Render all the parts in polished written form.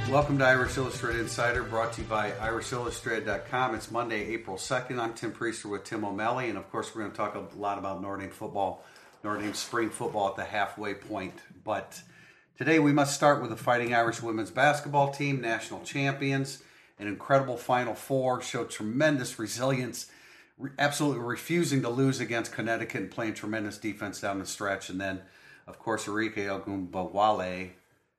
Welcome to Irish Illustrated Insider, brought to you by IrishIllustrated.com. It's Monday, April 2nd. I'm Tim Priester with Tim O'Malley, and of course we're going to talk a lot about Notre Dame football, Notre Dame spring football at the halfway point. But today we must start with the Fighting Irish women's basketball team, national champions, an incredible Final Four, showed tremendous resilience, absolutely refusing to lose against Connecticut and playing tremendous defense down the stretch. And then, of course, Arike Ogunbowale.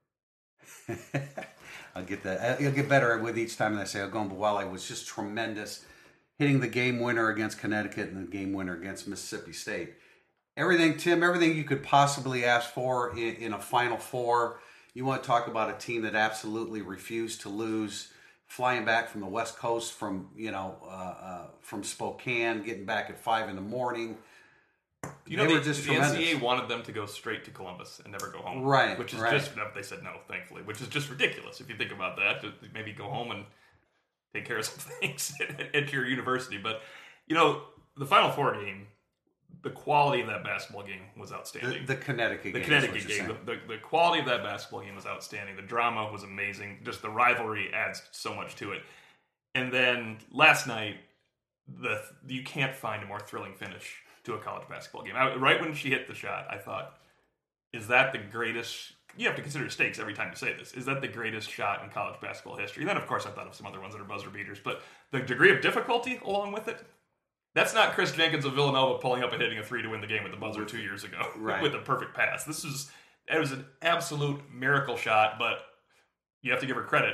I'll get that. It'll get better with each time that I say Ogunbowale was just tremendous, hitting the game winner against Connecticut and the game winner against Mississippi State. Everything, Tim, everything you could possibly ask for in a Final Four. You want to talk about a team that absolutely refused to lose, flying back from the West Coast from Spokane, getting back at 5 a.m. You know, the NCAA wanted them to go straight to Columbus and never go home. Right. Which is just, they said no, thankfully, which is just ridiculous if you think about that. To maybe go home and take care of some things at your university. But, you know, the Final Four game, the quality of that basketball game was outstanding. The Connecticut game. The Connecticut game. The quality of that basketball game was outstanding. The drama was amazing. Just the rivalry adds so much to it. And then last night, you can't find a more thrilling finish to a college basketball game. Right when she hit the shot, I thought, is that the greatest... You have to consider stakes every time you say this. Is that the greatest shot in college basketball history? And then, of course, I thought of some other ones that are buzzer beaters. But the degree of difficulty along with it, that's not Chris Jenkins of Villanova pulling up and hitting a three to win the game with the buzzer 2 years ago with a perfect pass. It was an absolute miracle shot, but you have to give her credit.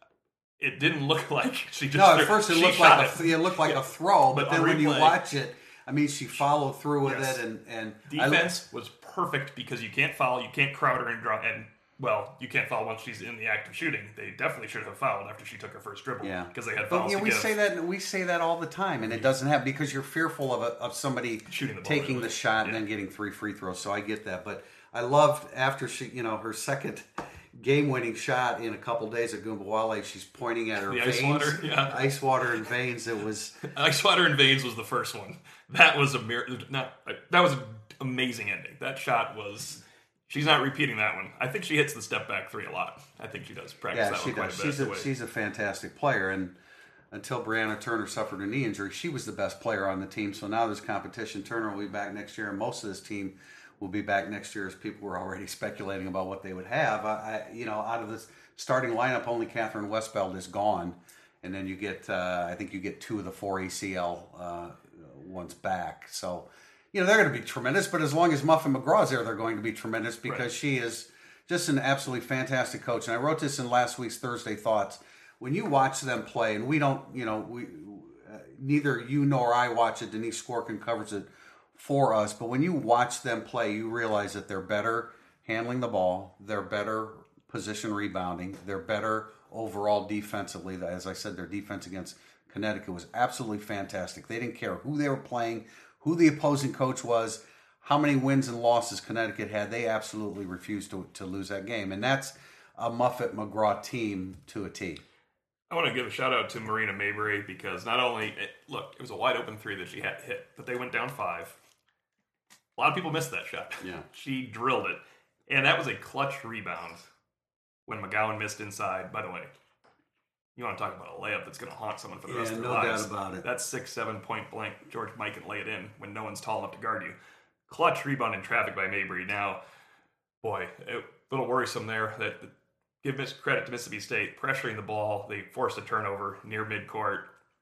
It didn't look like she just... No, at first it looked like a throw, but then when you watch it, I mean, she followed through with it, and defense was perfect because you can't foul, you can't crowd her and draw, and you can't foul once she's in the act of shooting. They definitely should have fouled after she took her first dribble, because they had fouls. But we say that all the time, and it doesn't happen because you're fearful of somebody taking the shot and then getting 3 free throws. So I get that, but I loved after she, her second game-winning shot in a couple days at Ogunbowale, she's pointing at her veins. Ice water and veins. It was ice water and veins was the first one. That was that was an amazing ending. That shot was. She's not repeating that one. I think she hits the step back three a lot. I think she does practice that one quite a bit. She's a fantastic player, and until Brianna Turner suffered a knee injury, she was the best player on the team. So now there's competition. Turner will be back next year, and most of this team will be back next year, as people were already speculating about what they would have. Out of this starting lineup, only Catherine Westbeld is gone, and then you get I think you get 2 of the 4 ACL ones back. So, they're going to be tremendous. But as long as Muffin McGraw's there, they're going to be tremendous because she is just an absolutely fantastic coach. And I wrote this in last week's Thursday Thoughts. When you watch them play, and we don't, neither you nor I watch it. Denise Skorkin covers it for us. But when you watch them play, you realize that they're better handling the ball. They're better position rebounding. They're better overall defensively. As I said, their defense against Connecticut was absolutely fantastic. They didn't care who they were playing, who the opposing coach was, how many wins and losses Connecticut had. They absolutely refused to lose that game. And that's a Muffet McGraw team to a T. I want to give a shout out to Marina Mayberry because not only, it was a wide open three that she had to hit, but they went down 5. A lot of people missed that shot. Yeah. She drilled it. And that was a clutch rebound when McGowan missed inside. By the way, you want to talk about a layup that's going to haunt someone for the rest of their lives. No doubt about it. That's 6-7 point blank. George Mike can lay it in when no one's tall enough to guard you. Clutch rebound in traffic by Mayberry. Now, boy, a little worrisome there. That give credit to Mississippi State. Pressuring the ball. They forced a turnover near midcourt.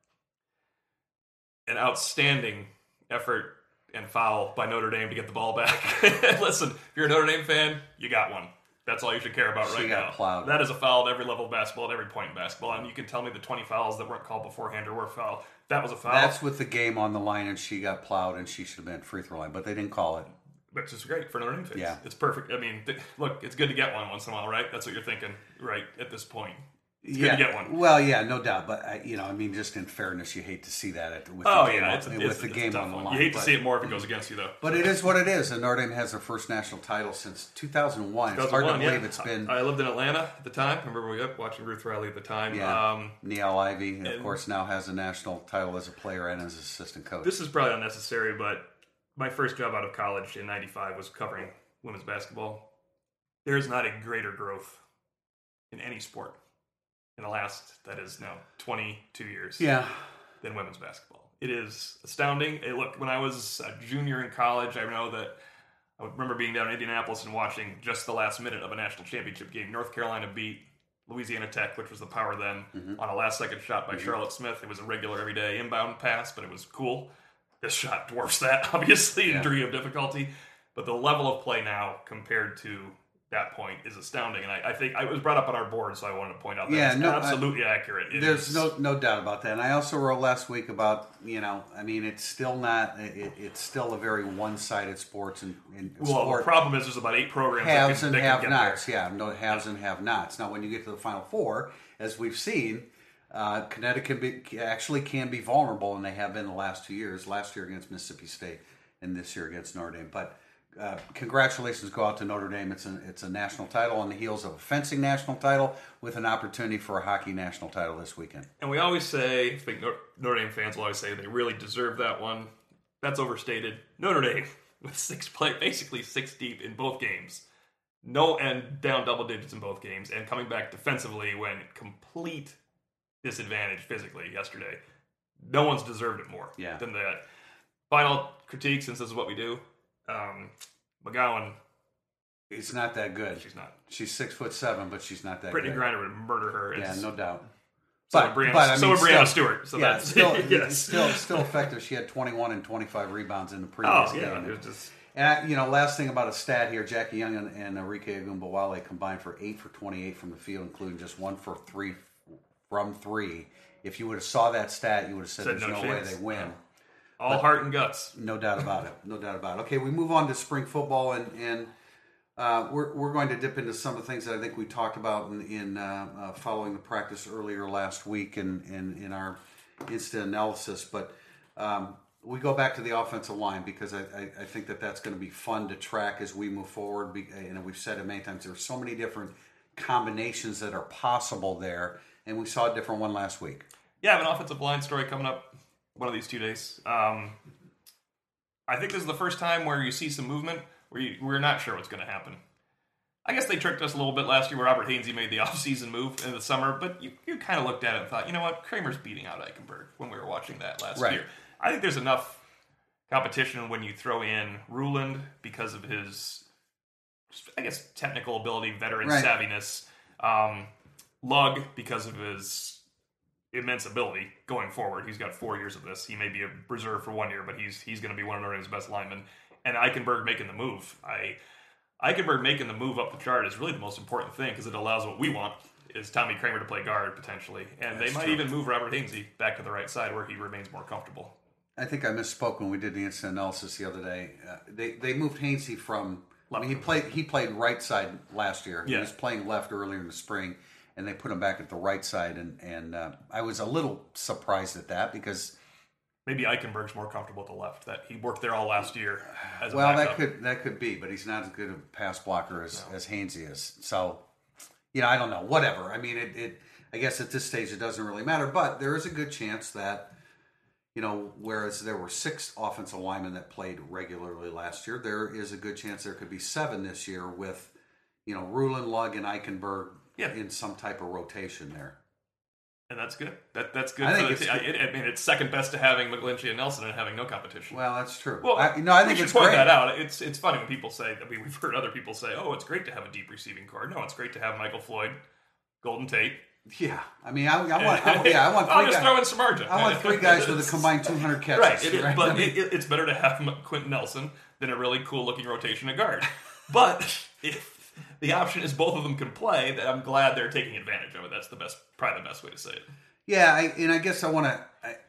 An outstanding effort and foul by Notre Dame to get the ball back. Listen, if you're a Notre Dame fan, you got one. That's all you should care about right now. Plowed. That is a foul at every level of basketball, at every point in basketball. And you can tell me the 20 fouls that weren't called beforehand or were foul. That was a foul. That's with the game on the line, and she got plowed, and she should have been at free throw line, but they didn't call it. Which is great for Notre Dame fans. Yeah. It's perfect. I mean, look, it's good to get one once in a while, right? That's what you're thinking, right, at this point. It's good to get one. Well, yeah, no doubt. But, just in fairness, you hate to see that with the game on the line. You hate to see it more if it goes against you, though. But it is what it is. And Notre Dame has their first national title since 2001. It's hard to believe it's been... I lived in Atlanta at the time. I remember we were watching Ruth Riley at the time. Yeah. Niele Ivey, of course, now has a national title as a player and as assistant coach. This is probably unnecessary, but my first job out of college in 95 was covering women's basketball. There's not a greater growth in any sport in the last, that is now 22 years, Yeah. than women's basketball. It is astounding. Look, when I was a junior in college, I know that I remember being down in Indianapolis and watching just the last minute of a national championship game. North Carolina beat Louisiana Tech, which was the power then, on a last-second shot by Charlotte Smith. It was a regular everyday inbound pass, but it was cool. This shot dwarfs that, obviously, in degree of difficulty. But the level of play now compared to that point is astounding. And I think it was brought up on our board, so I wanted to point out that it's absolutely accurate. There's no doubt about that. And I also wrote last week about, it's still not, it's still a very one-sided sport. The problem is there's about 8 programs haves that and can have-nots. Yeah, no haves and have-nots. Now, when you get to the Final Four, as we've seen, Connecticut can be vulnerable, and they have been the last 2 years. Last year against Mississippi State, and this year against Notre Dame. But congratulations go out to Notre Dame. It's a national title on the heels of a fencing national title with an opportunity for a hockey national title this weekend. And we always say, I think Notre Dame fans will always say they really deserve that one. That's overstated. Notre Dame with 6 basically 6 deep in both games. And down double digits in both games, and coming back defensively when complete disadvantage physically yesterday. No one's deserved it more than that. Final critique, since this is what we do. McGowan. It's not that good. She's not. She's 6'7", but she's not that Brittany good. Griner would murder her. Yeah, no doubt. So would Brianna Stewart. So that's still effective. She had 21 and 25 rebounds in the previous game. And last thing about a stat here: Jackie Young and Enrique Agumbawale combined for 8 for 28 from the field, including just 1 for 3 from 3. If you would have saw that stat, you would have said there's no way they win. All heart and guts. No doubt about it. No doubt about it. Okay, we move on to spring football, and we're going to dip into some of the things that I think we talked about in following the practice earlier last week and in our instant analysis. But we go back to the offensive line because I think that's going to be fun to track as we move forward. And we've said it many times, there are so many different combinations that are possible there, and we saw a different one last week. Yeah, I have an offensive line story coming up one of these 2 days. I think this is the first time where you see some movement where we're not sure what's going to happen. I guess they tricked us a little bit last year where Robert Hainsey made the offseason move in the summer, but you kind of looked at it and thought, you know what, Kramer's beating out Eichenberg when we were watching that last year. I think there's enough competition when you throw in Ruland because of his, I guess, technical ability, veteran savviness, Lugg because of his immense ability going forward. He's got 4 years of this. He may be a reserve for 1 year, but he's going to be one of Notre Dame's best linemen. And Eichenberg making the move. Eichenberg making the move up the chart is really the most important thing because it allows what we want, is Tommy Kramer to play guard potentially. And they might even move Robert Hainsey back to the right side where he remains more comfortable. I think I misspoke when we did the instant analysis the other day. They moved Hainsey from... he played right side last year. He was playing left earlier in the spring, and they put him back at the right side. And I was a little surprised at that because... Maybe Eichenberg's more comfortable at the left. That he worked there all last year as a backup. that could be, but he's not as good a pass blocker as Hainsey is. So, I don't know. Whatever. I mean, I guess at this stage it doesn't really matter. But there is a good chance that, whereas there were 6 offensive linemen that played regularly last year, there is a good chance there could be 7 this year with, Ruland, Lugg, and Eichenberg in some type of rotation there. And that's good. That's good. I mean, it's second best to having McGlinchey and Nelson and having no competition. Well, that's true. Well, I think it's point great. That out. It's funny when people say that. We've heard other people say, "Oh, it's great to have a deep receiving core." No, it's great to have Michael Floyd, Golden Tate. Yeah, I mean, I want 3 I'll just throw in some margin. I want 3 guys with a combined 200 catches. Right, but it's better to have Quentin Nelson than a really cool looking rotation at guard. But if the option is both of them can play, that I'm glad they're taking advantage of it. That's probably the best way to say it. Yeah, I guess I want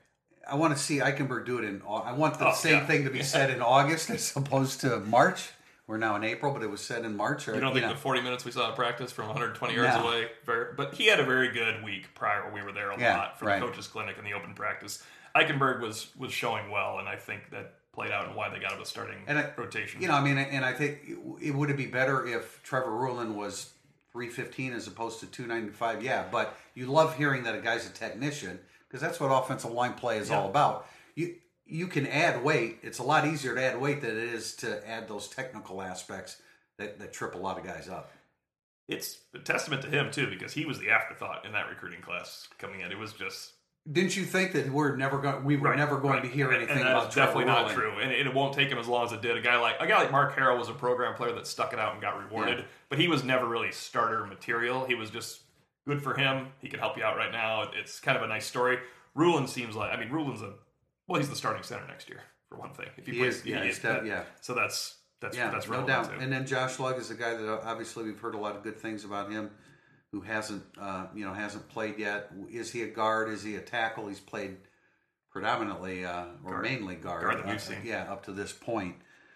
to see Eichenberg do it I want the same thing to be said in August as opposed to March. We're now in April, but it was said in March. You don't think the 40 minutes we saw at practice from 120 yards away? But he had a very good week prior. We were there a lot for the coaches' clinic and the open practice. Eichenberg was showing well, and I think that played out and why they got him a starting rotation. I think would it be better if Trevor Ruland was 315 as opposed to 295? Yeah, but you love hearing that a guy's a technician because that's what offensive line play is all about. You can add weight. It's a lot easier to add weight than it is to add those technical aspects that trip a lot of guys up. It's a testament to him, too, because he was the afterthought in that recruiting class coming in. It was just... Didn't you think that we were never going to hear anything about that's definitely Trevor not Whirling? true, and it won't take him as long as it did. A guy like Mark Harrell was a program player that stuck it out and got rewarded, but he was never really starter material. He was just good for him. He could help you out right now. It's kind of a nice story. Ruland seems like, Ruland's he's the starting center next year for one thing. If He is. So that's no relevant doubt. too. And then Josh Lugg is a guy that obviously we've heard a lot of good things about him, who hasn't played yet. Is he a guard? Is he a tackle? He's played predominantly mainly guard that we've seen. up to this point.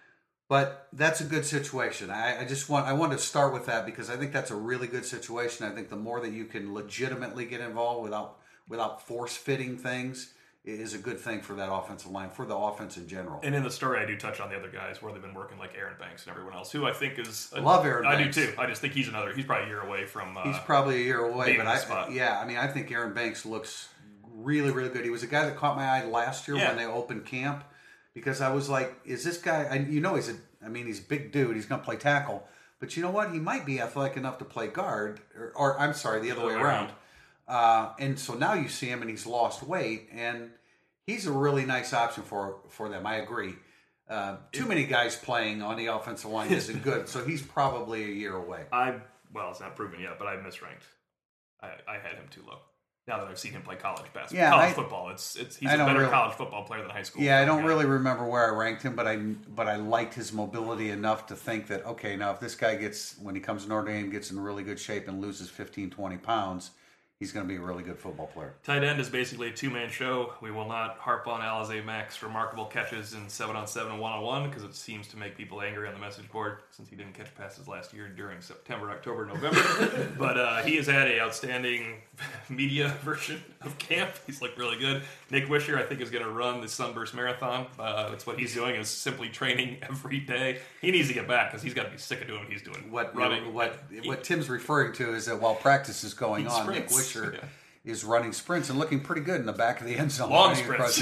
But that's a good situation. I want to start with that because I think that's a really good situation. I think the more that you can legitimately get involved without force fitting things is a good thing for that offensive line, for the offense in general. And in the story, I do touch on the other guys where they've been working, like Aaron Banks and everyone else, who I think is... Love Aaron Banks. I do too. I just think he's probably a year away from... he's probably a year away, but spot. I think Aaron Banks looks really, really good. He was a guy that caught my eye last year when they opened camp because I was like, is this guy... he's a big dude. He's going to play tackle. But you know what? He might be athletic enough to play guard, or I'm sorry, the other way around. And so now you see him and he's lost weight, and he's a really nice option for them. I agree. Too many guys playing on the offensive line isn't good, so he's probably a year away. It's not proven yet, but I misranked. I had him too low. Now that I've seen him play college basketball, college football, he's a better college football player than high school. Yeah, I don't really remember where I ranked him, but I liked his mobility enough to think that, okay, now if this guy when he comes to Notre Dame, gets in really good shape and loses 15, 20 pounds, he's going to be a really good football player. Tight end is basically a two-man show. We will not harp on Alize Mack's remarkable catches in 7-on-7 and 1-on-1 because it seems to make people angry on the message board since he didn't catch passes last year during September, October, November. But he has had an outstanding media version of camp. He's looked really good. Nick Wisher, I think, is going to run the Sunburst Marathon. That's what he's doing, is simply training every day. He needs to get back because he's got to be sick of doing what he's doing. What Tim's referring to is that while practice is going on, Nick Wisher is running sprints and looking pretty good in the back of the end zone. Long sprints.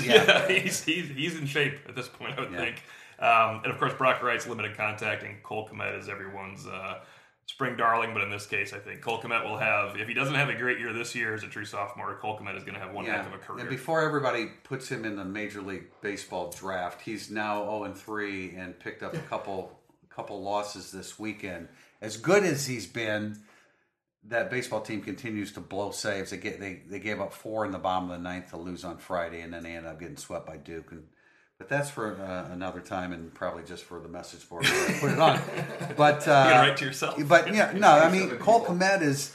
He's in shape at this point, I would think. And of course, Brock Wright's limited contact, and Cole Kmet is everyone's spring darling. But in this case, I think Cole Kmet will have, if he doesn't have a great year this year as a true sophomore, Cole Kmet is going to have one heck of a career. And before everybody puts him in the Major League Baseball draft, he's now 0-3 and picked up a couple losses this weekend. As good as he's been, that baseball team continues to blow saves. They gave up 4 in the bottom of the ninth to lose on Friday, and then they ended up getting swept by Duke. But that's for another time, and probably just for the message board where I put it on. But you gotta write to yourself. But Cole Kmet is.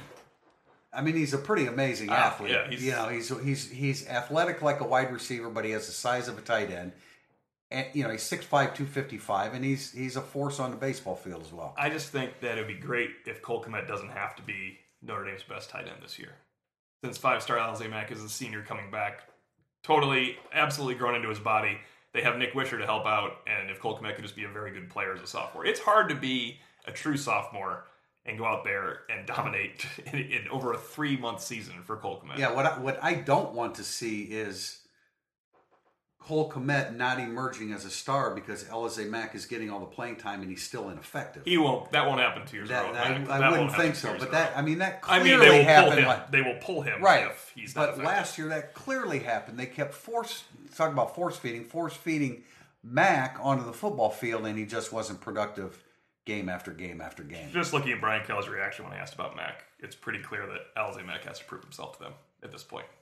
He's a pretty amazing athlete. Yeah, he's athletic like a wide receiver, but he has the size of a tight end. And, he's 6'5", 255, and he's a force on the baseball field as well. I just think that it would be great if Cole Kmet doesn't have to be Notre Dame's best tight end this year. Since 5-star Alize Mack is a senior coming back, absolutely grown into his body. They have Nick Wisher to help out, and if Cole Kmet could just be a very good player as a sophomore. It's hard to be a true sophomore and go out there and dominate in over a 3-month season for Cole Kmet. Yeah, what I don't want to see is Cole Kmet not emerging as a star because Alize Mack is getting all the playing time and he's still ineffective. He won't. That won't happen 2 years ago. I wouldn't think so. But that clearly happened. They will pull him if he's not effective. Last year that clearly happened. They kept talking about force feeding Mack onto the football field, and he just wasn't productive game after game after game. Just looking at Brian Kelly's reaction when I asked about Mack, it's pretty clear that Alize Mack has to prove himself to them at this point.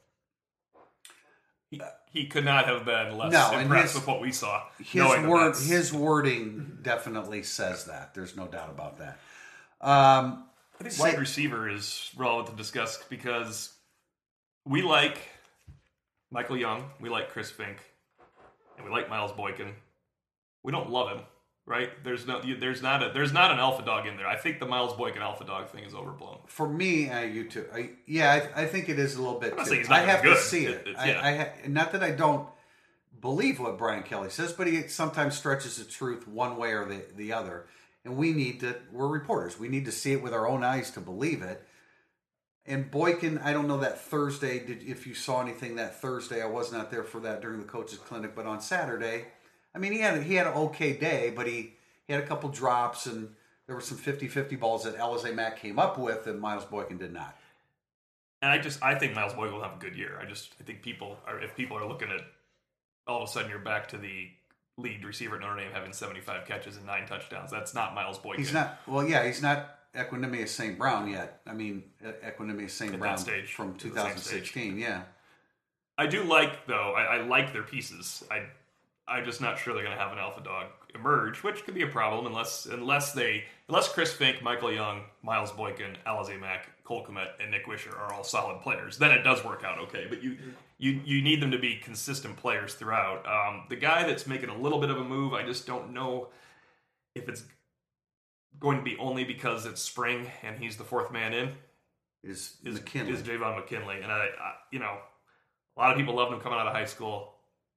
He could not have been less impressed with what we saw. His wording definitely says that. There's no doubt about that. I think wide receiver is relevant to discuss because we like Michael Young, we like Chris Fink, and we like Miles Boykin. We don't love him, right? There's not an alpha dog in there. I think the Miles Boykin alpha dog thing is overblown. For me, you too. I think it is a little bit too. I have to see it. Not that I don't believe what Brian Kelly says, but he sometimes stretches the truth one way or the other. And we're reporters. We need to see it with our own eyes to believe it. And Boykin, I don't know that Thursday, if you saw anything that Thursday. I was not there for that during the coaches clinic, but on Saturday, he had an okay day, but he had a couple drops and there were some 50-50 balls that Alizé Mack came up with that Miles Boykin did not. And I think Miles Boykin will have a good year. I think if people are looking at all of a sudden you're back to the lead receiver at Notre Dame having 75 catches and 9 touchdowns. That's not Miles Boykin. He's not. Well, yeah, he's not Equanimeous St. Brown yet. I mean, Equanimeous St. Brown stage, from 2016. Yeah. I do like though. I like their pieces. I'm just not sure they're going to have an alpha dog emerge, which could be a problem unless Chris Fink, Michael Young, Miles Boykin, Alizé Mack, Cole Kmet, and Nick Wisher are all solid players. Then it does work out okay. But you need them to be consistent players throughout. The guy that's making a little bit of a move, I just don't know if it's going to be only because it's spring and he's the fourth man in. Is McKinley. Is Javon McKinley. And a lot of people loved him coming out of high school.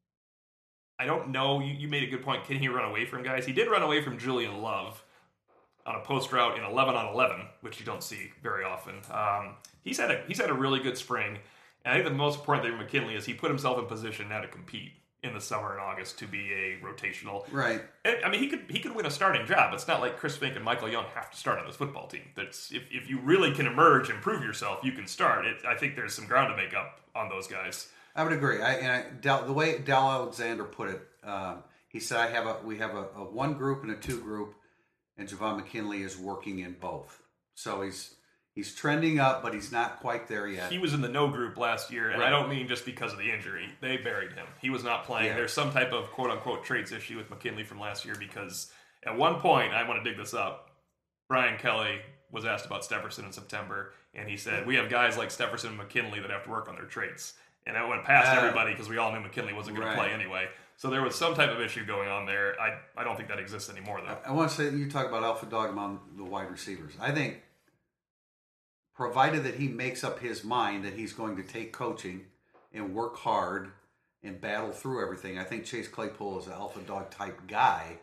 I don't know. You made a good point. Can he run away from guys? He did run away from Julian Love on a post route in 11-on-11, which you don't see very often. He's had a really good spring. And I think the most important thing for McKinley is he put himself in position now to compete in the summer and August to be a rotational. Right. I mean, he could win a starting job. It's not like Chris Fink and Michael Young have to start on this football team. That's if you really can emerge and prove yourself, you can start. I think there's some ground to make up on those guys. I would agree. The way Dal Alexander put it, he said, we have a 1 group and a 2 group, and Javon McKinley is working in both. So he's trending up, but he's not quite there yet. He was in the no group last year, and right. I don't mean just because of the injury. They buried him. He was not playing. Yeah. There's some type of quote-unquote traits issue with McKinley from last year because at one point, I want to dig this up, Brian Kelly was asked about Stepherson in September, and he said, we have guys like Stepherson and McKinley that have to work on their traits. And I went past everybody because we all knew McKinley wasn't going to play anyway. So there was some type of issue going on there. I don't think that exists anymore, though. I want to say, you talk about alpha dog among the wide receivers. I think, provided that he makes up his mind that he's going to take coaching and work hard and battle through everything, I think Chase Claypool is an alpha dog type guy.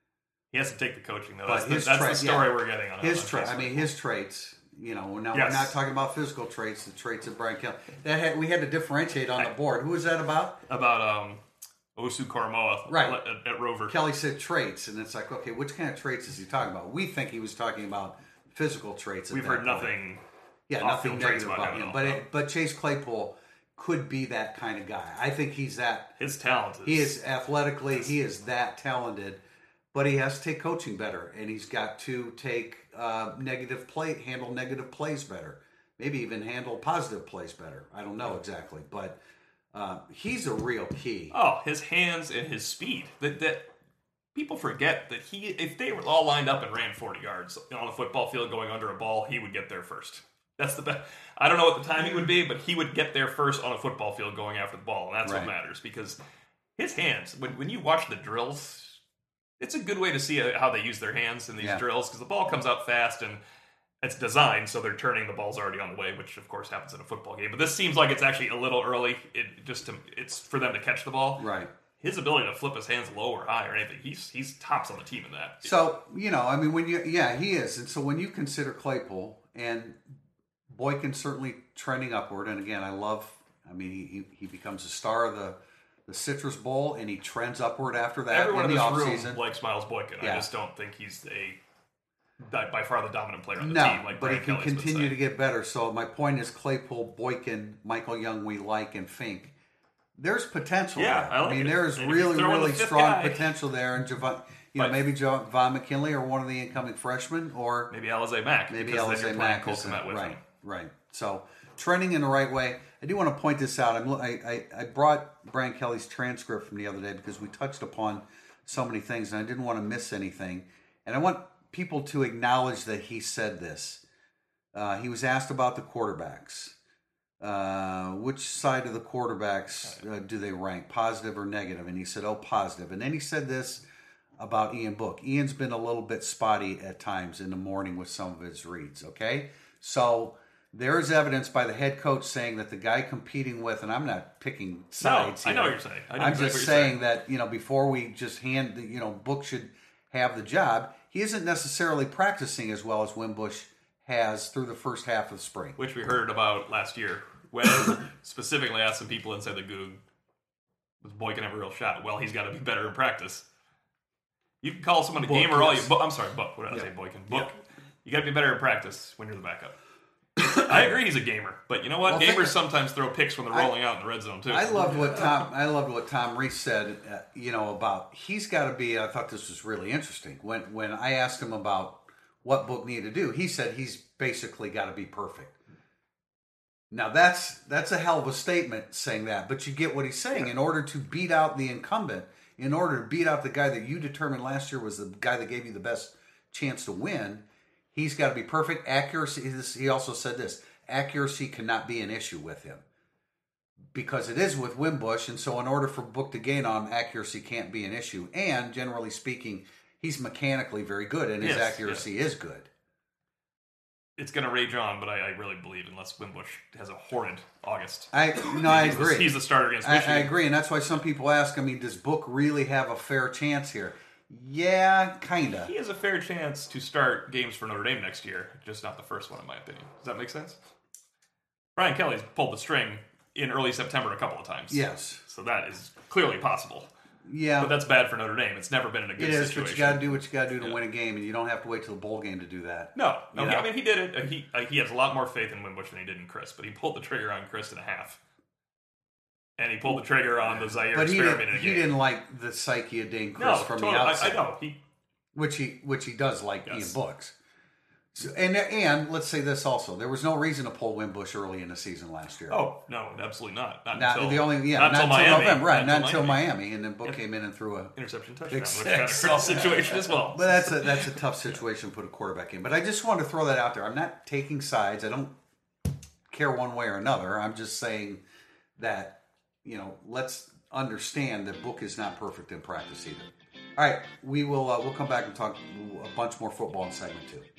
He has to take the coaching, though. That's the story we're getting on his traits. I mean, his traits. We're not talking about physical traits, the traits of Brian Kelly. We had to differentiate on the board. Who was that about? About Osu Koromoa at Rover. Kelly said traits, and it's like, okay, which kind of traits is he talking about? We think he was talking about physical traits. We've heard nothing. Yeah, nothing negative about him. But Chase Claypool could be that kind of guy. I think he's that. His talent. He is athletically. He is that talented. But he has to take coaching better, and he's got to take handle negative plays better. Maybe even handle positive plays better. I don't know exactly, but he's a real key. Oh, his hands and his speed. That people forget that if they were all lined up and ran 40 yards on a football field going under a ball, he would get there first. That's the best. I don't know what the timing would be, but he would get there first on a football field going after the ball, and that's what matters because his hands. When you watch the drills. It's a good way to see how they use their hands in these drills because the ball comes out fast and it's designed so they're turning the ball's already on the way, which of course happens in a football game. But this seems like it's actually a little early. It's for them to catch the ball. Right. His ability to flip his hands low or high or anything, he's tops on the team in that. So he is. And so when you consider Claypool and Boykin certainly trending upward, and again, he becomes a star of the Citrus Bowl, and he trends upward after that. Everyone in in the this offseason room likes Miles Boykin. Yeah. I just don't think he's by far the dominant player on the team. Like but Brian he can Kelly's continue to get better. So my point is Claypool, Boykin, Michael Young we like, and Fink. There's potential there. I like there is really strong potential there. And maybe Javon McKinley or one of the incoming freshmen, or maybe Alizé Mack. Maybe Alizé Mack is right. So trending in the right way. I do want to point this out. I brought Brian Kelly's transcript from the other day because we touched upon so many things, and I didn't want to miss anything. And I want people to acknowledge that he said this. He was asked about the quarterbacks. Which side of the quarterbacks do they rank, positive or negative? And he said, positive. And then he said this about Ian Book. Ian's been a little bit spotty at times in the morning with some of his reads, okay? So there is evidence by the head coach saying that the guy competing with, and I'm not picking sides here. I know what you're saying. I'm just saying that, before we just Book should have the job, he isn't necessarily practicing as well as Wimbush has through the first half of spring. Which we heard about last year when specifically asked some people inside the Goog, was Boykin have a real shot? Well, he's got to be better in practice. You can call someone a Book, gamer all you. yes. I'm sorry, Book. What did I say, Boykin? Book. Yeah. You got to be better in practice when you're the backup. I agree, he's a gamer, but you know what? Well, Gamers sometimes throw picks when they're rolling out in the red zone too. I loved what Tom Reese said. About he's got to be. I thought this was really interesting. When I asked him about what Book needed to do, he said he's basically got to be perfect. Now that's a hell of a statement saying that, but you get what he's saying. In order to beat out the incumbent, in order to beat out the guy that you determined last year was the guy that gave you the best chance to win, he's got to be perfect. Accuracy. He also said this: accuracy cannot be an issue with him because it is with Wimbush, and so in order for Book to gain on him, accuracy can't be an issue. And generally speaking, he's mechanically very good, and his accuracy is good. It's going to rage on, but I really believe unless Wimbush has a horrid August. I agree. He's the starter against Michigan. I agree, and that's why some people ask, does Book really have a fair chance here? Yeah, kind of. He has a fair chance to start games for Notre Dame next year, just not the first one, in my opinion. Does that make sense? Brian Kelly's pulled the string in early September a couple of times. Yes. So that is clearly possible. Yeah. But that's bad for Notre Dame. It's never been in a good situation. It is, but you got to do what you got to do to win a game, and you don't have to wait till the bowl game to do that. No. I mean, he did it. He has a lot more faith in Wimbush than he did in Chris, but he pulled the trigger on Chris in a half. And he pulled the trigger on the Zaire experiment in a game. He didn't like the psyche of Dane Chris from the outset. I know. Which he does like Ian Books. So, and let's say this also: there was no reason to pull Wimbush early in the season last year. Oh no, absolutely not. Not until Miami, not until Miami, and then Book came in and threw a interception touchdown, which had a critical situation as well. But that's a tough situation to put a quarterback in. But I just want to throw that out there. I'm not taking sides. I don't care one way or another. I'm just saying that let's understand that Book is not perfect in practice either. All right, we'll come back and talk a bunch more football in segment 2.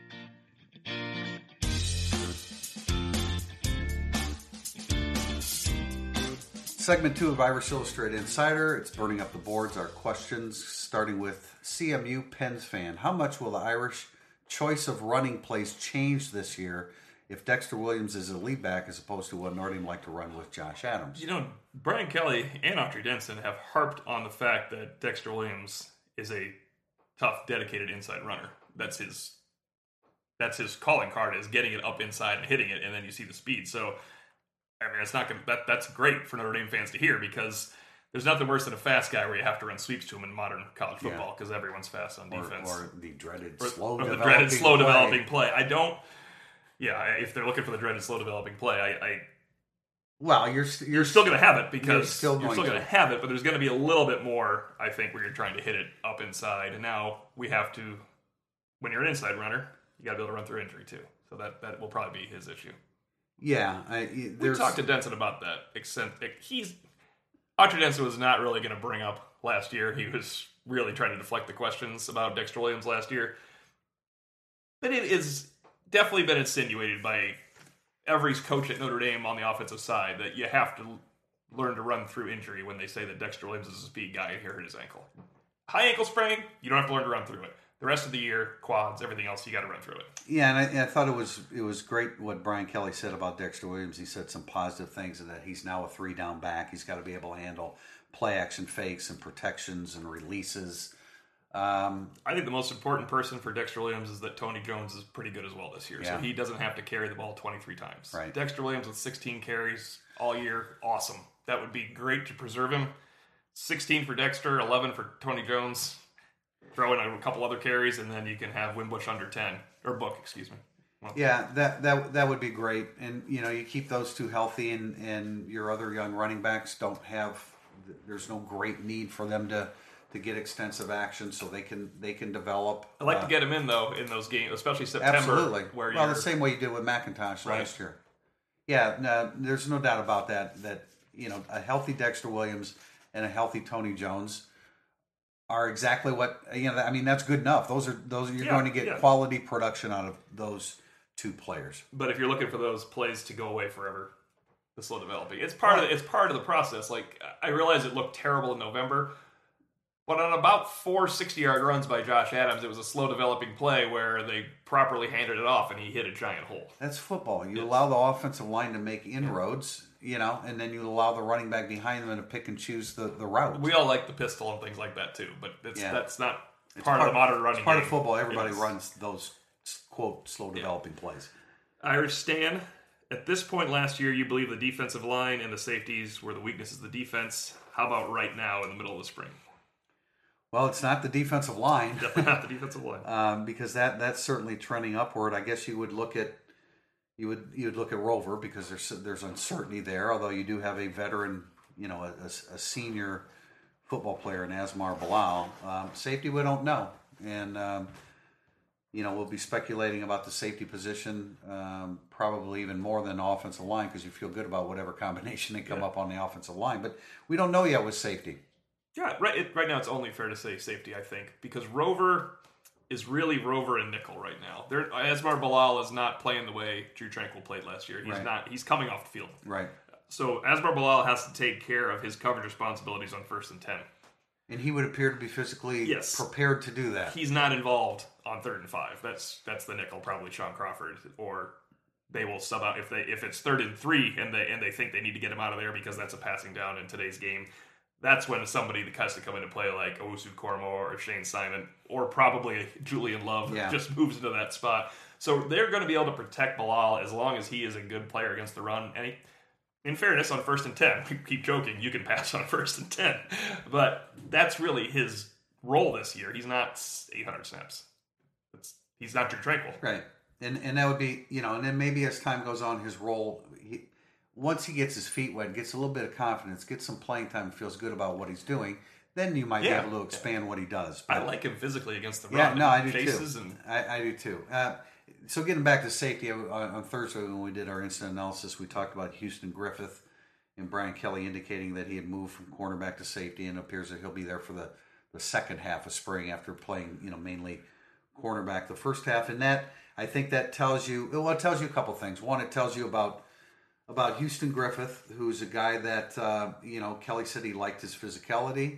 Segment 2 of Irish Illustrated Insider. It's burning up the boards. Our questions, starting with CMU Pens fan. How much will the Irish choice of running plays change this year if Dexter Williams is a lead back as opposed to what Notre Dame like to run with Josh Adams? Brian Kelly and Autry Denson have harped on the fact that Dexter Williams is a tough, dedicated inside runner. That's his calling card, is getting it up inside and hitting it, and then you see the speed. So, I mean, it's not gonna, that's great for Notre Dame fans to hear, because there's nothing worse than a fast guy where you have to run sweeps to him in modern college football because everyone's fast on defense. Or the dreaded slow developing play. If they're looking for the dreaded slow developing play, you're still going to have it, because you're still going to have it, but there's going to be a little bit more, I think, where you're trying to hit it up inside. And now we have to, when you're an inside runner, you got to be able to run through injury too. So that will probably be his issue. Yeah, we talked to Denson about that. Autry Denson was not really going to bring up last year. He was really trying to deflect the questions about Dexter Williams last year. But it is definitely been insinuated by every coach at Notre Dame on the offensive side that you have to learn to run through injury when they say that Dexter Williams is a speed guy and he hurt his ankle. High ankle sprain, you don't have to learn to run through it. The rest of the year, quads, everything else, you got to run through it. Yeah, and I thought it was great what Brian Kelly said about Dexter Williams. He said some positive things, that he's now a 3-down back. He's got to be able to handle play action fakes and protections and releases. I think the most important person for Dexter Williams is that Tony Jones is pretty good as well this year, so he doesn't have to carry the ball 23 times. Right. Dexter Williams with 16 carries all year, awesome. That would be great to preserve him. 16 for Dexter, 11 for Tony Jones. Throw in a couple other carries, and then you can have Wimbush under 10. Or Book, excuse me. Well, yeah, that would be great. And, you keep those two healthy, and your other young running backs there's no great need for them to get extensive action, so they can develop. I'd like to get him in, though, in those games, especially September. Absolutely. The same way you did with McIntosh last year. Yeah, no, there's no doubt about that, a healthy Dexter Williams and a healthy Tony Jones are exactly what that's good enough. Those are you're going to get quality production out of those two players. But if you're looking for those plays to go away forever, the slow developing, it's part of the process. Like, I realize it looked terrible in November, but on about 4 60-yard runs by Josh Adams, it was a slow developing play where they properly handed it off and he hit a giant hole. That's football. You allow the offensive line to make inroads. And then you allow the running back behind them to pick and choose the route. We all like the pistol and things like that too, but that's not part of the modern running It's part game. of football. Everybody Yes. runs those, quote, slow developing plays. Irish Stan, at this point last year, you believe the defensive line and the safeties were the weaknesses of the defense. How about right now in the middle of the spring? Well, it's not the defensive line. Definitely not the defensive line. Because that's certainly trending upward. I guess you would look at Rover because there's uncertainty there. Although you do have a veteran, a senior football player in Asmar Bilal. Safety, we don't know, and we'll be speculating about the safety position probably even more than the offensive line because you feel good about whatever combination they come up on the offensive line. But we don't know yet with safety. Yeah, right now it's only fair to say safety, I think, because Rover is really Rover and nickel right now. Asmar Bilal is not playing the way Drew Tranquil played last year. He's not. He's coming off the field. Right. So Asmar Bilal has to take care of his coverage responsibilities on 1st and 10. And he would appear to be physically prepared to do that. He's not involved on 3rd and 5. That's the nickel, probably Sean Crawford, or they will sub out if it's 3rd and 3 and they think they need to get him out of there because that's a passing down in today's game. That's when somebody that has to come into play like Owusu Koroma or Shane Simon or probably Julian Love just moves into that spot. So they're going to be able to protect Bilal as long as he is a good player against the run. And in fairness, on 1st and 10, we keep joking, you can pass on 1st and 10. But that's really his role this year. He's not 800 snaps. He's not Drew Tranquil. Right. And that would be, and then maybe as time goes on, his role, once he gets his feet wet, gets a little bit of confidence, gets some playing time, feels good about what he's doing, then you might be able to expand what he does. But I like him physically against the run. Yeah, no, I do chases too. And... I do too. So getting back to safety, on Thursday when we did our incident analysis, we talked about Houston Griffith and Brian Kelly indicating that he had moved from cornerback to safety, and it appears that he'll be there for the second half of spring after playing, mainly cornerback the first half. And that, I think that tells you, it tells you a couple things. One, it tells you about Houston Griffith, who's a guy that, Kelly said he liked his physicality.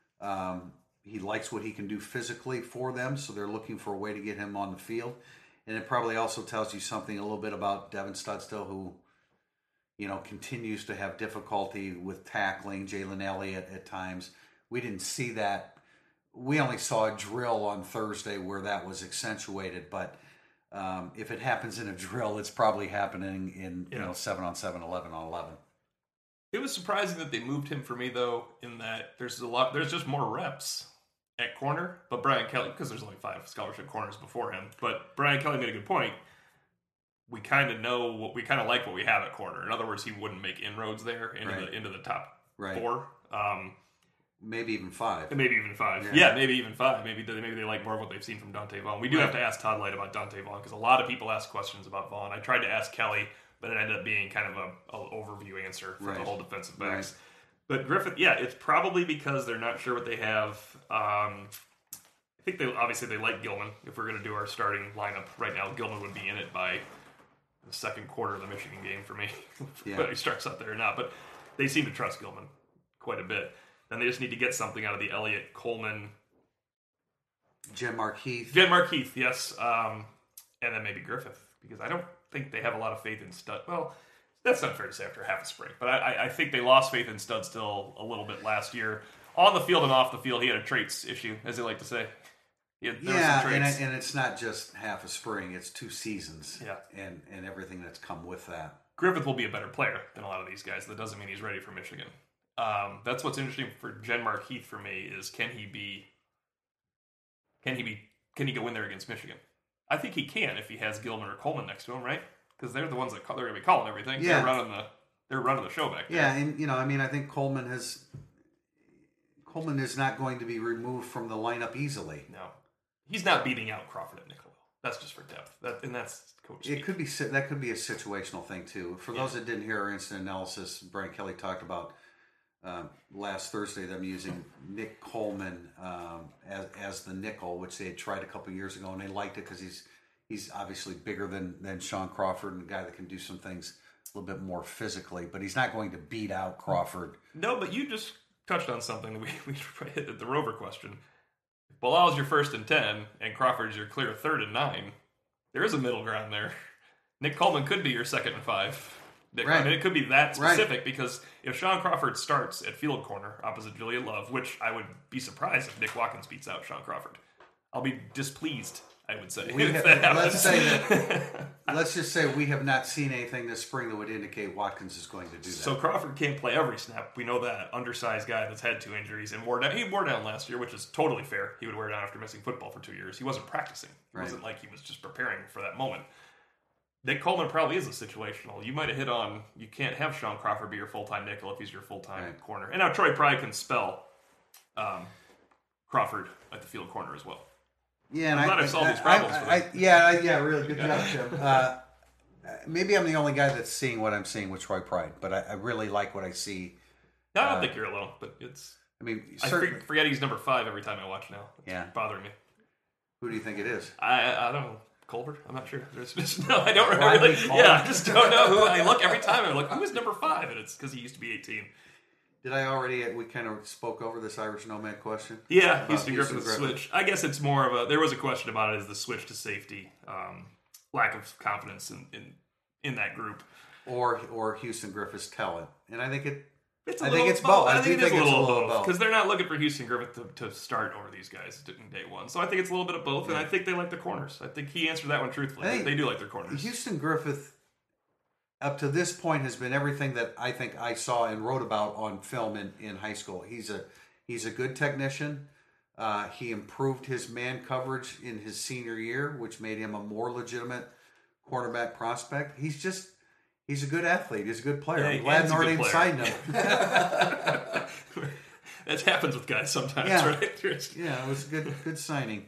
He likes what he can do physically for them, so they're looking for a way to get him on the field. And it probably also tells you something a little bit about Devin Studstill, who, continues to have difficulty with tackling Jalen Elliott at times. We didn't see that. We only saw a drill on Thursday where that was accentuated, but if it happens in a drill, it's probably happening in 7-on-7, 11-on-11. It was surprising that they moved him for me, though, in that there's just more reps at corner, but Brian Kelly, because there's only 5 scholarship corners before him, but Brian Kelly made a good point. We kind of like what we have at corner. In other words, he wouldn't make inroads there into the top 4. Maybe even 5. Maybe even 5. Yeah, maybe even 5. Maybe they like more of what they've seen from Dante Vaughn. We do have to ask Todd Light about Dante Vaughn because a lot of people ask questions about Vaughn. I tried to ask Kelly, but it ended up being kind of an overview answer for the whole defensive backs. But Griffith, it's probably because they're not sure what they have. I think they like Gilman. If we're going to do our starting lineup right now, Gilman would be in it by the second quarter of the Michigan game for me. Whether he starts out there or not. But they seem to trust Gilman quite a bit. Then they just need to get something out of the Elliott, Coleman, Jen-Mark Heath, yes. And then maybe Griffith, because I don't think they have a lot of faith in Stud. Well, that's not fair to say after half a spring, but I think they lost faith in Studstill a little bit last year. On the field and off the field, he had a traits issue, as they like to say. And it's not just half a spring; it's 2 seasons. Yeah, and everything that's come with that. Griffith will be a better player than a lot of these guys. That doesn't mean he's ready for Michigan. That's what's interesting for Jen-Mark Heath for me is can he go in there against Michigan? I think he can if he has Gilman or Coleman next to him, right? Because they're the ones that they're going to be calling everything. Yeah. They're running the show back there. Yeah, and I think Coleman is not going to be removed from the lineup easily. No, he's not beating out Crawford at nickel. That's just for depth. That's coach. It could be that could be a situational thing too. For those that didn't hear our incident analysis, Brian Kelly talked about last Thursday them using Nick Coleman as the nickel, which they had tried a couple years ago, and they liked it because he's obviously bigger than Sean Crawford and a guy that can do some things a little bit more physically, but he's not going to beat out Crawford. No, but you just touched on something that we hit the Rover question. If Bilal's your 1st and 10 and Crawford's your clear 3rd and 9, there is a middle ground there. Nick Coleman could be your 2nd and 5. I mean, it could be that specific because if Sean Crawford starts at field corner opposite Julian Love, which I would be surprised if Nick Watkins beats out Sean Crawford. I'll be displeased, I would say. Let's just say we have not seen anything this spring that would indicate Watkins is going to do that. So Crawford can't play every snap. We know that. Undersized guy that's had 2 injuries and wore down. He wore down last year, which is totally fair. He would wear down after missing football for 2 years. He wasn't practicing. It wasn't like he was just preparing for that moment. Nick Coleman probably is a situational. You might have hit on, you can't have Sean Crawford be your full-time nickel if he's your full-time corner. And now Troy Pride can spell Crawford at the field corner as well. Yeah, and I'm glad I solved these problems for you. Really good job, Tim. Maybe I'm the only guy that's seeing what I'm seeing with Troy Pride, but I really like what I see. No, I don't think you're alone, but it's... I forget he's number 5 every time I watch now. It's bothering me. Who do you think it is? I don't know. Colbert? I'm not sure. I don't remember. I just don't know who. I look every time. I'm like, who is number 5? And it's because he used to be 18. Did we kind of spoke over this Irish Nomad question? Yeah, Houston Griffith switch. I guess it's more of there was a question about it as the switch to safety, lack of confidence in that group. Or Houston Griffith's talent. And I think it's both. I think it is a little both. Because they're not looking for Houston Griffith to start over these guys in day one. So I think it's a little bit of both, and I think they like the corners. I think he answered that one truthfully. They do like their corners. Houston Griffith, up to this point, has been everything that I think I saw and wrote about on film in high school. He's a good technician. He improved his man coverage in his senior year, which made him a more legitimate cornerback prospect. He's a good athlete. He's a good player. I'm glad Notre Dame signed him. That happens with guys sometimes, right? Yeah, it was a good signing.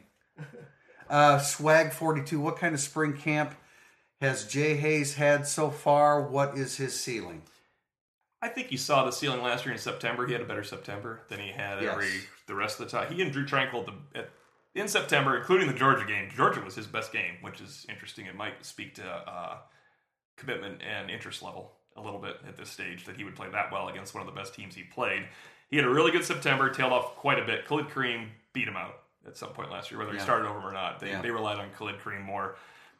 Swag 42. What kind of spring camp has Jay Hayes had so far? What is his ceiling? I think you saw the ceiling last year in September. He had a better September than he had the rest of the time. He and Drew Tranquil in September, including the Georgia game. Georgia was his best game, which is interesting. It might speak to commitment and interest level a little bit at this stage that he would play that well against one of the best teams he played. He had a really good September, tailed off quite a bit. Khalid Kareem beat him out at some point last year, whether he started over him or not. They relied on Khalid Kareem more.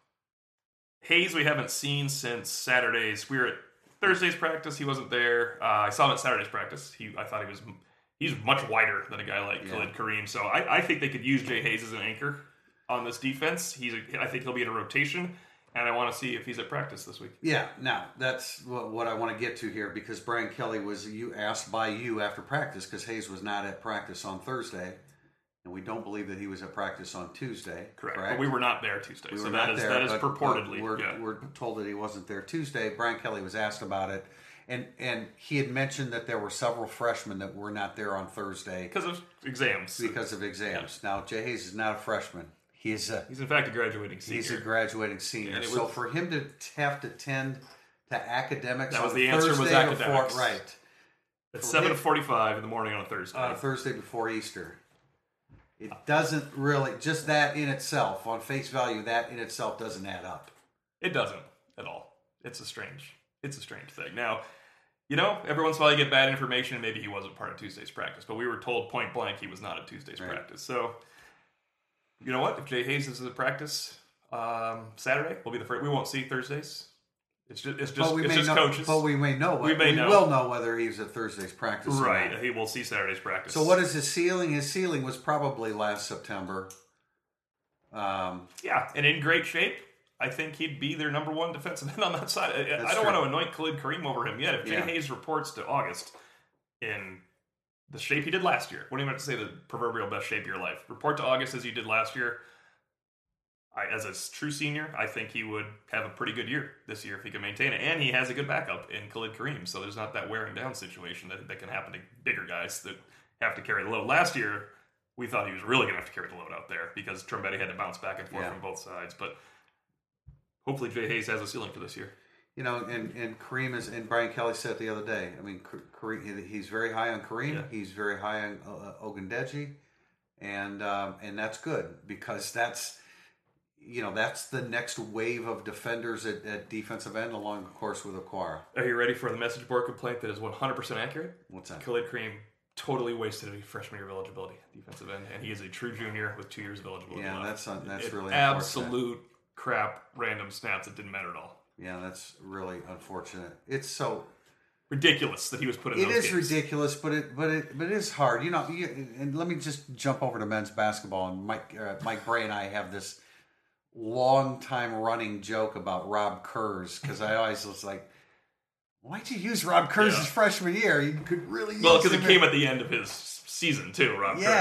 Hayes we haven't seen since Saturday's. We were at Thursday's practice. He wasn't there. I saw him at Saturday's practice. I thought he's much wider than a guy like Khalid Kareem. So I think they could use Jay Hayes as an anchor on this defense. I think he'll be in a rotation. And I want to see if he's at practice this week. Yeah, now, that's what I want to get to here, because Brian Kelly was asked by you after practice, because Hayes was not at practice on Thursday, and we don't believe that he was at practice on Tuesday. Correct. But we were not there Tuesday, so that is purportedly. We're told that he wasn't there Tuesday. Brian Kelly was asked about it, and he had mentioned that there were several freshmen that were not there on Thursday. Because of exams. Yeah. Now, Jay Hayes is not a freshman. He's in fact a graduating senior. He's a graduating senior. So for him to have to tend to academics, that was the answer. Was academics, right? At 7:45 in the morning on a Thursday. Thursday before Easter. It doesn't really, just that in itself, on face value, that in itself doesn't add up. It doesn't at all. It's a strange thing. Now, every once in a while you get bad information, and maybe he wasn't part of Tuesday's practice, but we were told point blank he was not at Tuesday's practice. So. You know what? If Jay Hayes is at practice Saturday, we'll be the first. We won't see Thursdays. It's just coaches. But we may know. We will know whether he's at Thursday's practice. Right. He will see Saturday's practice. So what is his ceiling? His ceiling was probably last September. And in great shape. I think he'd be their number one defensive end on that side. I don't want to anoint Khalid Kareem over him yet. If Jay Hayes reports to August in the shape he did last year. What do you have to say the proverbial best shape of your life? Report to August as you did last year. As a true senior, I think he would have a pretty good year this year if he can maintain it. And he has a good backup in Khalid Kareem, so there's not that wearing down situation that can happen to bigger guys that have to carry the load. Last year, we thought he was really going to have to carry the load out there because Trombetti had to bounce back and forth from both sides. But hopefully Jay Hayes has a ceiling for this year. And Kareem is, and Brian Kelly said the other day, I mean, Kareem, he's very high on Kareem. Yeah. He's very high on Ogundeji. And that's good because that's the next wave of defenders at defensive end along, of course, with Okwara. Are you ready for the message board complaint that is 100% accurate? What's that? Khalid Kareem totally wasted a freshman year of eligibility, defensive end, and he is a true junior with 2 years of eligibility. Yeah, that's really absolute crap, random snaps that didn't matter at all. Yeah, that's really unfortunate. It's so ridiculous that he was put in It those is games. ridiculous, but it is hard. And let me just jump over to men's basketball. And Mike Bray and I have this long time running joke about Rob Kurz, because I always was like, why'd you use Rob Kurz's freshman year? You could really use because it came at the end of his season too, Rob Kurz.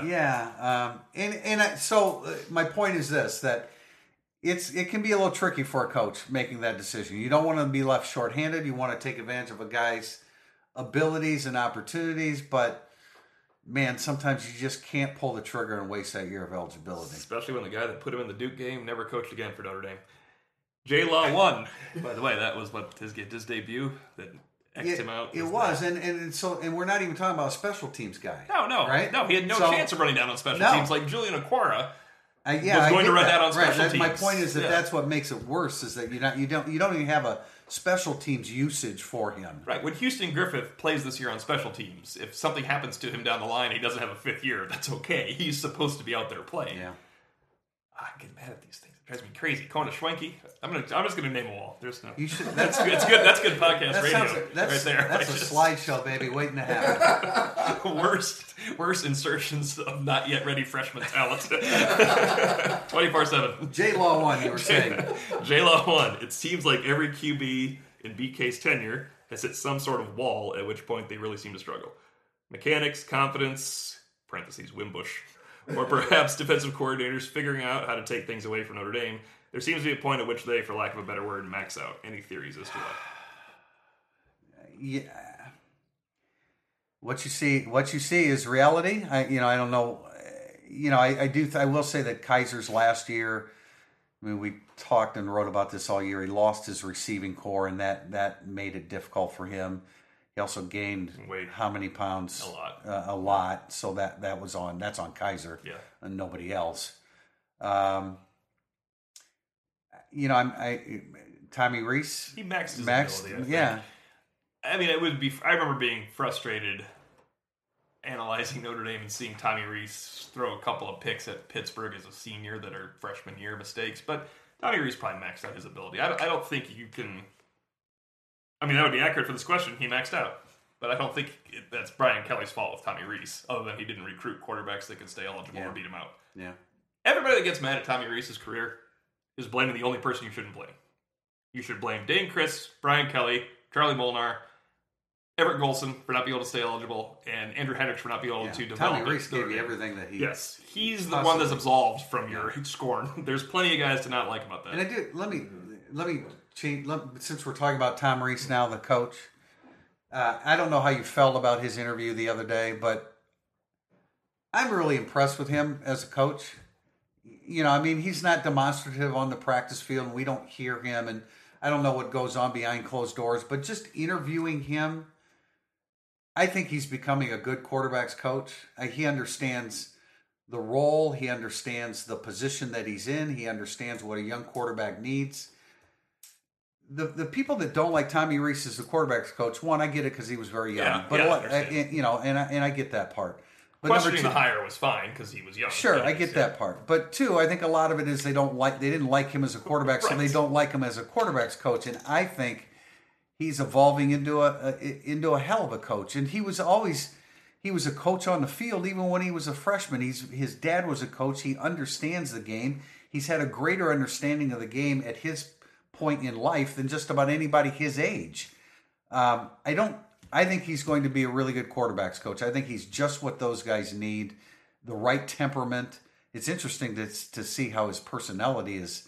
So my point is this, that it can be a little tricky for a coach making that decision. You don't want to be left shorthanded. You want to take advantage of a guy's abilities and opportunities, but man, sometimes you just can't pull the trigger and waste that year of eligibility. Especially when the guy that put him in the Duke game never coached again for Notre Dame. J-Law won. By the way, that was his debut that X'd him out. It was, and we're not even talking about a special teams guy. No, right? No, he had no chance of running down on special teams like Julian Okwara. Was going to run that on special teams. My point is that's what makes it worse, is that you don't even have a special teams usage for him. Right. When Houston Griffith plays this year on special teams, if something happens to him down the line, he doesn't have a fifth year. That's okay. He's supposed to be out there playing. Yeah. I get mad at these things. It drives me crazy. Kona Schwenke. I'm just gonna name them all. There's no. You should. That's good. It's good. That's good podcast radio. Right there. That's a slideshow, baby, waiting to happen. worst insertions of not yet ready freshman talent. 24/7. J-Law won. You were saying. J-Law won. It seems like every QB in BK's tenure has hit some sort of wall, at which point they really seem to struggle. Mechanics, confidence, parentheses, Wimbush, or perhaps defensive coordinators figuring out how to take things away from Notre Dame. There seems to be a point at which they, for lack of a better word, max out. Any theories as to what? Yeah. What you see is reality. I don't know. I will say that Kaiser's last year, I mean, we talked and wrote about this all year. He lost his receiving core, and that made it difficult for him. He also gained how many pounds? A lot. So that's on Kaiser. Yeah. And nobody else. Tommy Rees. He maxed his ability, I think. Yeah. I mean, I remember being frustrated analyzing Notre Dame and seeing Tommy Rees throw a couple of picks at Pittsburgh as a senior that are freshman year mistakes. But Tommy Rees probably maxed out his ability. I don't think you can. I mean, that would be accurate for this question. He maxed out. But I don't think that's Brian Kelly's fault with Tommy Rees, other than he didn't recruit quarterbacks that could stay eligible or beat him out. Yeah. Everybody that gets mad at Tommy Rees' career is blaming the only person you shouldn't blame. You should blame Dane Chris, Brian Kelly, Charlie Molnar, Everett Golson for not being able to stay eligible, and Andrew Hendricks for not being able to develop. Tommy Rees gave you everything that he... Yes. He's the one that's absolved from your scorn. There's plenty of guys to not like about that. And I do... Let me change... Since we're talking about Tom Rees now, the coach, I don't know how you felt about his interview the other day, but I'm really impressed with him as a coach. He's not demonstrative on the practice field, and we don't hear him, and I don't know what goes on behind closed doors, but just interviewing him, I think he's becoming a good quarterbacks coach. He understands the role. He understands the position that he's in. He understands what a young quarterback needs. The people that don't like Tommy Rees as the quarterbacks coach, one, I get it because he was very young. I get that part. But questioning the hire was fine because he was young. Sure, I get that part. But two, I think a lot of it is they didn't like him as a quarterback, so they don't like him as a quarterbacks coach. And I think he's evolving into a hell of a coach. And he was a coach on the field even when he was a freshman. His dad was a coach. He understands the game. He's had a greater understanding of the game at his point in life than just about anybody his age. I think he's going to be a really good quarterbacks coach. I think he's just what those guys need, the right temperament. It's interesting to see how his personality has.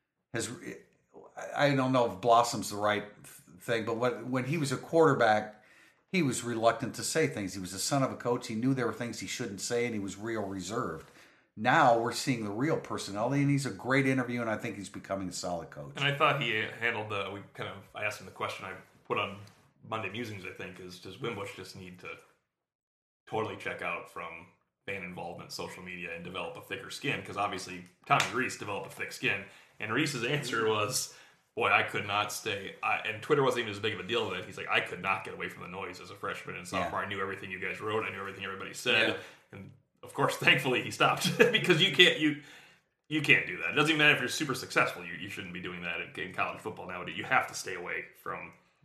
I don't know if blossom's the right thing, but when he was a quarterback, he was reluctant to say things. He was the son of a coach. He knew there were things he shouldn't say, and he was real reserved. Now we're seeing the real personality, and he's a great interview, and I think he's becoming a solid coach. And I thought he handled I asked him the question I put on Monday Musings, I think, is does Wimbush just need to totally check out from fan involvement, social media, and develop a thicker skin? Because obviously Tommy Rees developed a thick skin, and Rees's answer was, boy, I could not stay. And Twitter wasn't even as big of a deal with it. He's like, I could not get away from the noise as a freshman and sophomore. I knew everything you guys wrote. I knew everything everybody said. Yeah. And of course, thankfully, he stopped because you can't do that. It doesn't even matter if you're super successful. You shouldn't be doing that in college football nowadays. You have to stay away from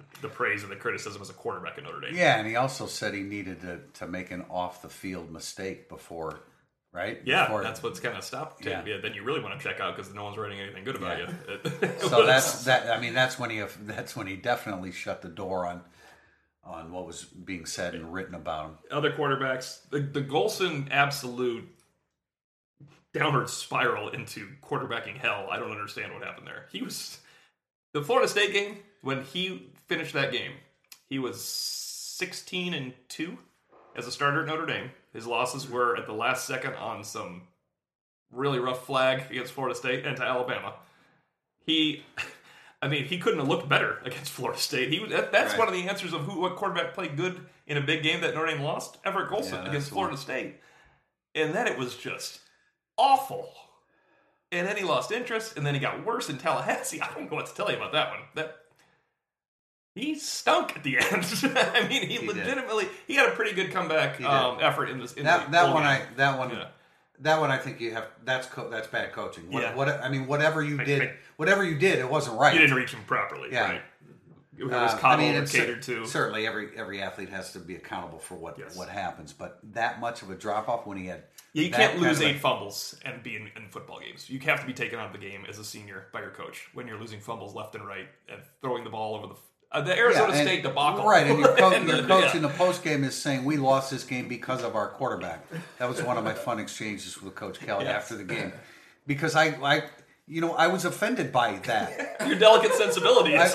the praise and the criticism as a quarterback at Notre Dame. Yeah, and he also said he needed to make an off-the-field mistake before, right? Yeah, Before, that's what's kind of stopped. Yeah. Then you really want to check out because no one's writing anything good about you. So that's when he definitely shut the door on what was being said and written about him. Other quarterbacks, the Golson absolute downward spiral into quarterbacking hell. I don't understand what happened there. The Florida State game, when he finished that game, he was 16-2 as a starter at Notre Dame. His losses were at the last second on some really rough flag against Florida State and to Alabama. He couldn't have looked better against Florida State. That's one of the answers of what quarterback played good in a big game that Notre Dame lost. Everett Golson against Florida State. And then it was just awful. And then he lost interest, and then he got worse in Tallahassee. I don't know what to tell you about that one. He stunk at the end. I mean, he legitimately had a pretty good comeback effort in this. That one I think you have. That's bad coaching. Whatever you did, it wasn't right. You didn't reach him properly. Yeah. Right? It was coddled or catered to. Certainly, every athlete has to be accountable for what happens. But that much of a drop off when he had. Yeah, you can't lose 8 fumbles and be in football games. You have to be taken out of the game as a senior by your coach when you're losing fumbles left and right and throwing the ball over the Arizona State debacle. Right, and your coach in the post game is saying we lost this game because of our quarterback. That was one of my fun exchanges with Coach Kelly after the game, because I was offended by that. Your delicate sensibilities.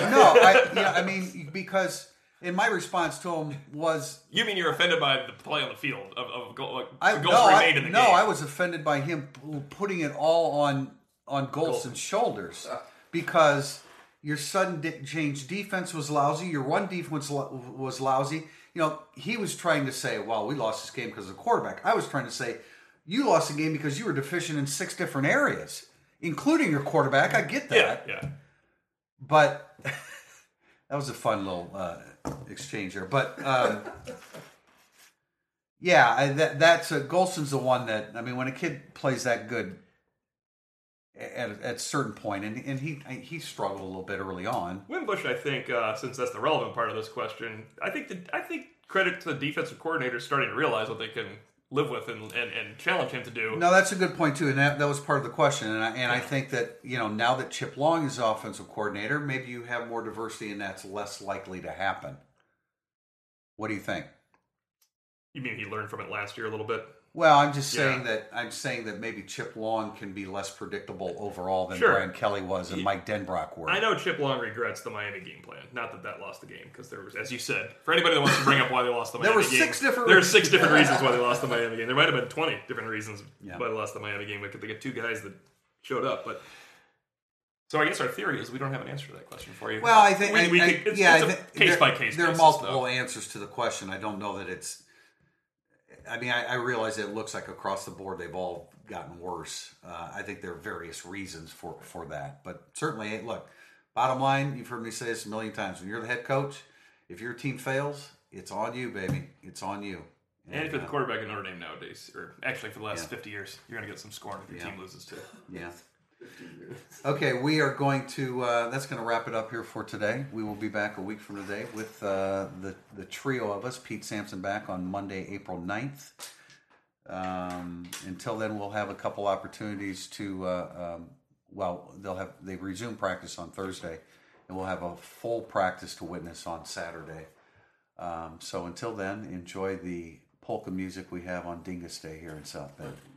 Because. And my response to him was... You mean you're offended by the play on the field of goals made in the game? No, I was offended by him putting it all on Golson's shoulders, because your sudden change defense was lousy, your run defense was lousy. He was trying to say, well, we lost this game because of the quarterback. I was trying to say, you lost the game because you were deficient in 6 different areas, including your quarterback. I get that. Yeah. But that was a fun little... exchange there, but that's Golson's the one that when a kid plays that good at a certain point, and he struggled a little bit early on. Wimbush, I think, since that's the relevant part of this question, I think credit to the defensive coordinator starting to realize what they can live with and challenge him to do. No, that's a good point too, and that was part of the question. And I think that now that Chip Long is offensive coordinator, maybe you have more diversity, and that's less likely to happen. What do you think? You mean he learned from it last year a little bit? Well, I'm just saying that maybe Chip Long can be less predictable overall than Brian Kelly was and Mike Denbrock were. I know Chip Long regrets the Miami game plan. Not that lost the game, because there was, as you said, for anybody that wants to bring up why they lost the Miami game, there were 6 different reasons why they lost the Miami game. There might have been 20 different reasons why they lost the Miami game. They get 2 guys that showed up, but. So I guess our theory is we don't have an ansser to that question for you. Well, I think it's a case by case. There are multiple answers to the question. I don't know that it's. I realize it looks like across the board they've all gotten worse. I think there are various reasons for that, but certainly, look. Bottom line, you've heard me say this a million times. When you're the head coach, if your team fails, it's on you, baby. It's on you. And if you're the quarterback in Notre Dame nowadays, or actually for the last 50 years, you're going to get some scorn if your team loses too. Yeah. Okay, we are going to. That's going to wrap it up here for today. We will be back a week from today with the trio of us. Pete Sampson back on Monday, April 9th. Until then, we'll have a couple opportunities to. They resume practice on Thursday, and we'll have a full practice to witness on Saturday. So until then, enjoy the polka music we have on Dingus Day here in South Bend.